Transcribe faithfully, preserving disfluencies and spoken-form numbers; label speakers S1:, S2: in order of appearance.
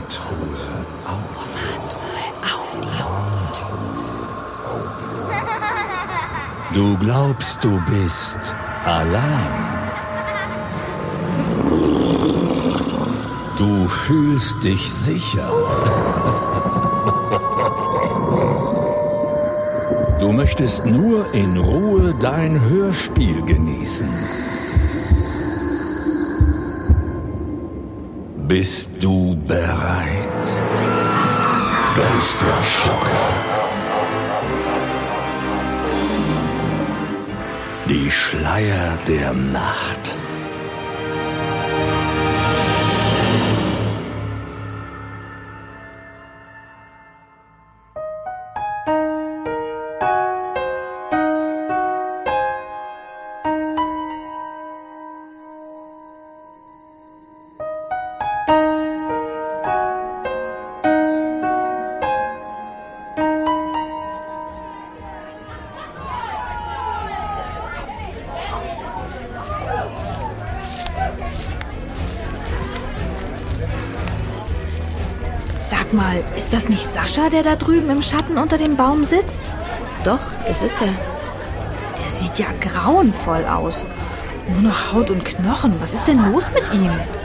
S1: Amatore Audio. Du glaubst, du bist allein. Du fühlst dich sicher. Du möchtest nur in Ruhe dein Hörspiel genießen. Bist du bereit? Geisterschocker. Die Schleier der Nacht.
S2: Sag mal, ist das nicht Sascha, der da drüben im Schatten unter dem Baum sitzt?
S3: Doch, das ist er.
S2: Der sieht ja grauenvoll aus. Nur noch Haut und Knochen. Was ist denn los mit ihm?